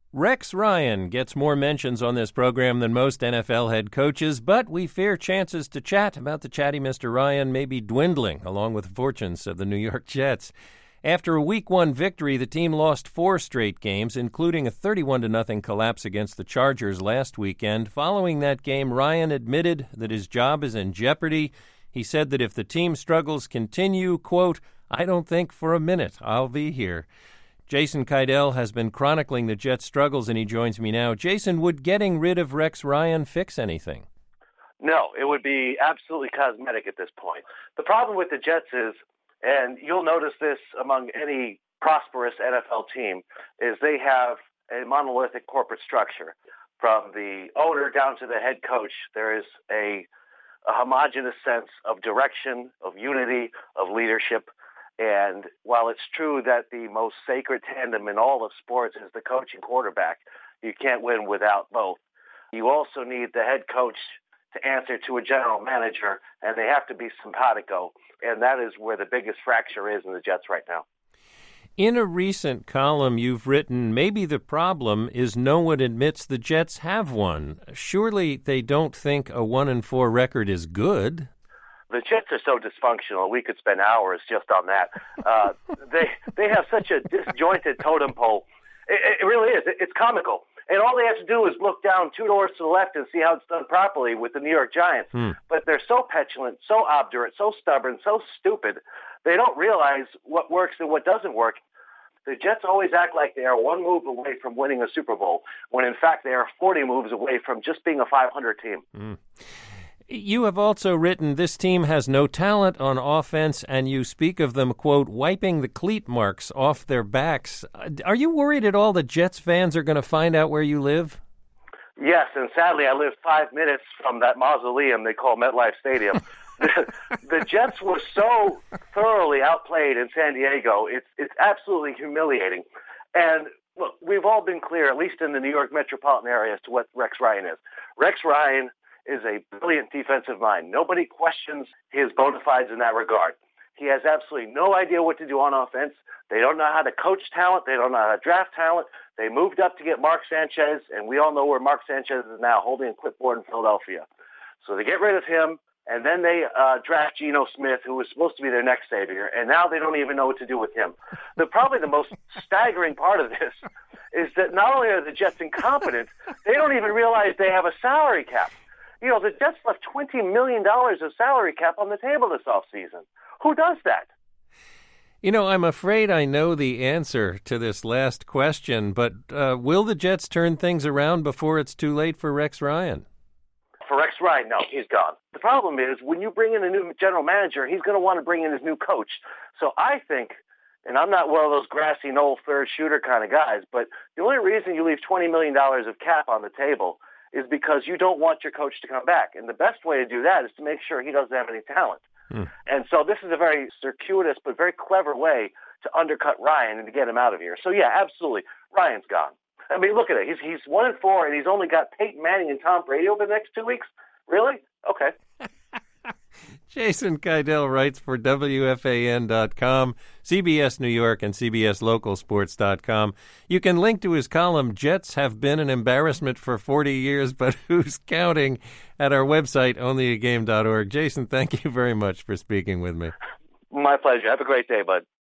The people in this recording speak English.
Rex Ryan gets more mentions on this program than most NFL head coaches, but we fear chances to chat about the chatty Mr. Ryan may be dwindling, along with the fortunes of the New York Jets. After a Week 1 victory, the team lost 4 straight games, including a 31-0 collapse against the Chargers last weekend. Following that game, Ryan admitted that his job is in jeopardy. He said that if the team struggles continue, quote, "I don't think for a minute I'll be here." Jason Keidel has been chronicling the Jets' struggles, and he joins me now. Jason, would getting rid of Rex Ryan fix anything? No, it would be absolutely cosmetic at this point. The problem with the Jets is, and you'll notice this among any prosperous NFL team, is they have a monolithic corporate structure. From the owner down to the head coach, there is a homogenous sense of direction, of unity, of leadership. And while it's true that the most sacred tandem in all of sports is the coach and quarterback, you can't win without both. You also need the head coach to answer to a general manager, and they have to be simpatico. And that is where the biggest fracture is in the Jets right now. In a recent column you've written, maybe the problem is no one admits the Jets have one. Surely they don't think a 1-4 record is good. The Jets are so dysfunctional, we could spend hours just on that. They have such a disjointed totem pole. It really is. It's comical. And all they have to do is look down 2 doors to the left and see how it's done properly with the New York Giants. But they're so petulant, so obdurate, so stubborn, so stupid, they don't realize what works and what doesn't work. The Jets always act like they are 1 move away from winning a Super Bowl, when in fact they are 40 moves away from just being a 500 team. You have also written this team has no talent on offense, and you speak of them, quote, wiping the cleat marks off their backs. Are you worried at all that Jets fans are going to find out where you live? Yes, and sadly I live 5 minutes from that mausoleum they call MetLife Stadium. The Jets were so thoroughly outplayed in San Diego, it's absolutely humiliating. And look, we've all been clear, at least in the New York metropolitan area, as to what Rex Ryan is. Rex Ryan is a brilliant defensive mind. Nobody questions his bona fides in that regard. He has absolutely no idea what to do on offense. They don't know how to coach talent. They don't know how to draft talent. They moved up to get Mark Sanchez, and we all know where Mark Sanchez is now, holding a clipboard in Philadelphia. So they get rid of him, and then they draft Geno Smith, who was supposed to be their next savior, and now they don't even know what to do with him. Probably the most staggering part of this is that not only are the Jets incompetent, they don't even realize they have a salary cap. You know, the Jets left $20 million of salary cap on the table this offseason. Who does that? You know, I'm afraid I know the answer to this last question, but will the Jets turn things around before it's too late for Rex Ryan? For Rex Ryan, no, he's gone. The problem is when you bring in a new general manager, he's going to want to bring in his new coach. So I think, and I'm not one of those grassy knoll third shooter kind of guys, but the only reason you leave $20 million of cap on the table is because you don't want your coach to come back. And the best way to do that is to make sure he doesn't have any talent. And so this is a very circuitous but very clever way to undercut Ryan and to get him out of here. So, yeah, absolutely, Ryan's gone. I mean, look at it. He's 1-4, and he's only got Peyton Manning and Tom Brady over the next 2 weeks? Really? Okay. Jason Keidel writes for WFAN.com, CBS New York, and CBSLocalSports.com. You can link to his column, Jets Have Been an Embarrassment for 40 Years, but Who's Counting, at our website, onlyagame.org. Jason, thank you very much for speaking with me. My pleasure. Have a great day, bud.